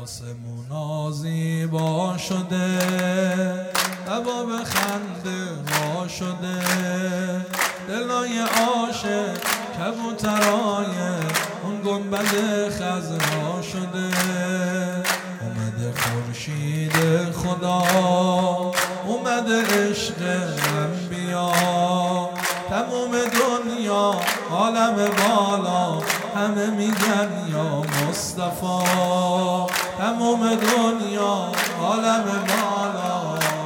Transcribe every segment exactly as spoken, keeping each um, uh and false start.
آسمونا زیبا شده، هوا به خنده وا شده، دلای عاشق کبوترای اون گنبد خضرا شده. اومده خورشید خدا، اومده عشق انبیا، تموم دنیا عالم بالا همه میگن یا مصطفی. تموم دنیا عالم بالا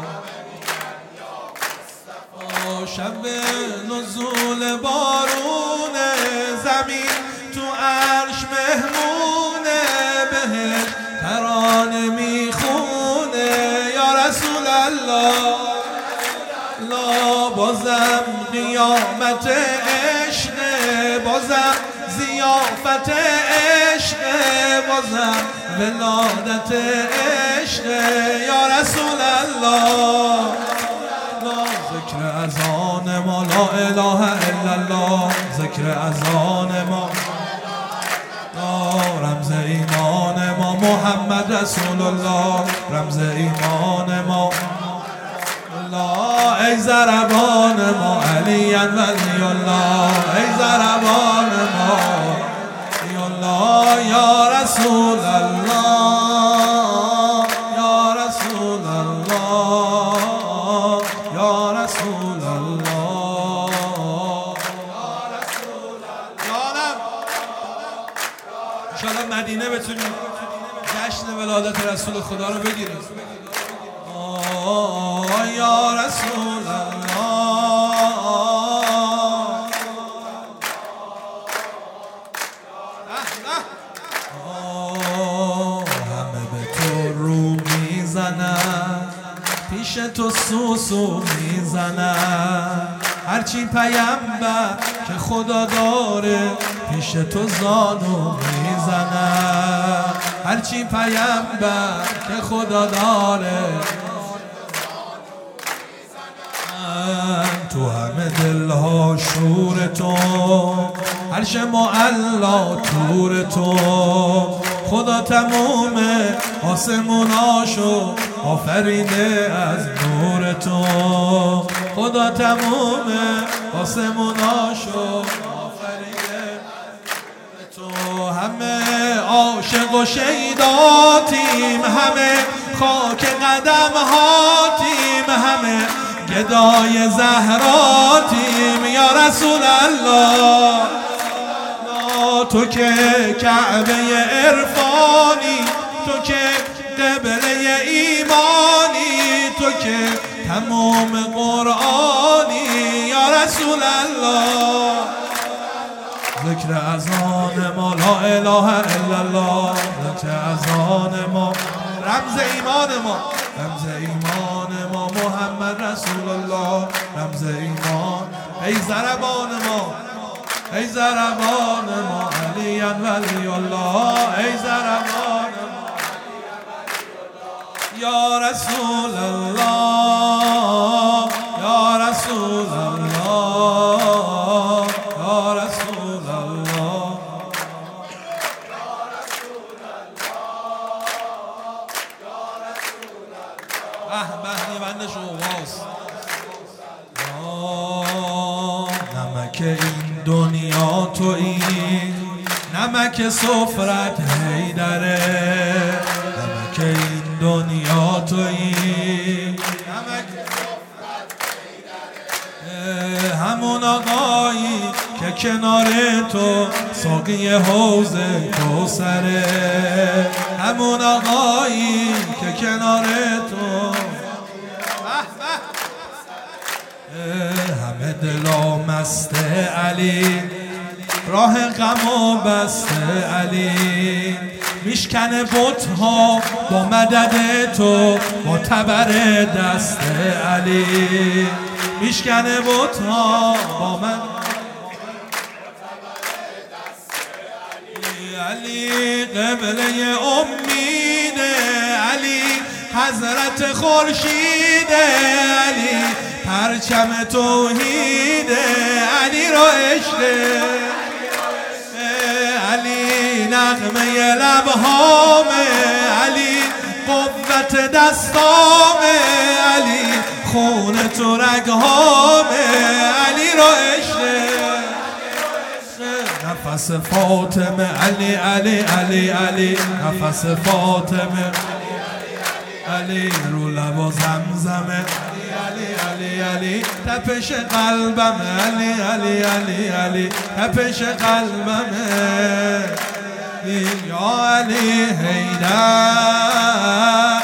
شب نزول بارون زمین تو عرش مهمونه، بهش ترانه میخونه یا رسول الله. لا بازم قیامت عشق، بازم زیافت عشق، بازم ولادت عشق یا رسول الله. ذکر اذان ما لا اله الا الله، ذکر اذان ما رمز ایمان ما محمد رسول الله، رمز ایمان ما الله. ای ضربان ما علی ولی الله، ای ضربان ما یا الله یا رسول الله، یا رسول الله، یا رسول الله، یا رسول الله. انشاءالله مدینه بتونیم جشن ولادت رسول خدا رو بگیریم. یا رسول الله، همه به تو رو میزنن، پیش تو سوسو میزنن، هرچی پیامبر که خدا داره پیش تو زانو میزنن، هرچی پیامبر که خدا داره تو همه دلها شور تو، عرش معلا تور تو، خدا تموم آسموناشو آفریده از نور تو، خدا تموم آسموناشو آفریده تو. همه عاشق و شیداتیم، همه خاک قدم هاتیم، همه گدای زهراتیم یا رسول الله. تو که کعبه عرفانی، تو که قبله ایمانی، تو که تمام قرآنی یا رسول الله. ذکر اذان ما لا اله الا الله، ذکر اذان ما رمز ایمان ما، رمز ایمان ما محمد رسول الله، رمز ایمان. ای ضربان ما، ای ضربان ما علی ولی الله، ای ضربان ما یا رسول الله، یا رسول الله، یا رسول الله. به به بند شوقاست. نمک این دنیا تویی، نمک سفرت حیدره، نمک این دنیا تویی، نمک سفرت حیدره، همون آقایی که کنار تو ساقی حوض کوثره، همون آقایی که کنار تو همه دلا مست علی، راه غم و بسته علی، میشکنه بت‌ها با مدد تو، با تبر دست علی، میشکنه بت‌ها با من علی، قبله امید علی، حضرت خورشید علی، پرچم توحید علی رو عشق علی، نغمه لبهام قدرت دستام علی، خون تو رگهام علی رو عشق، نفس فاطمه علی علی علی علی، نفس فاطمه علی رو لب و زمزمه علی علی علی، تپش قلبم علی علی علی علی، تپش قلبم یا علی حیدر.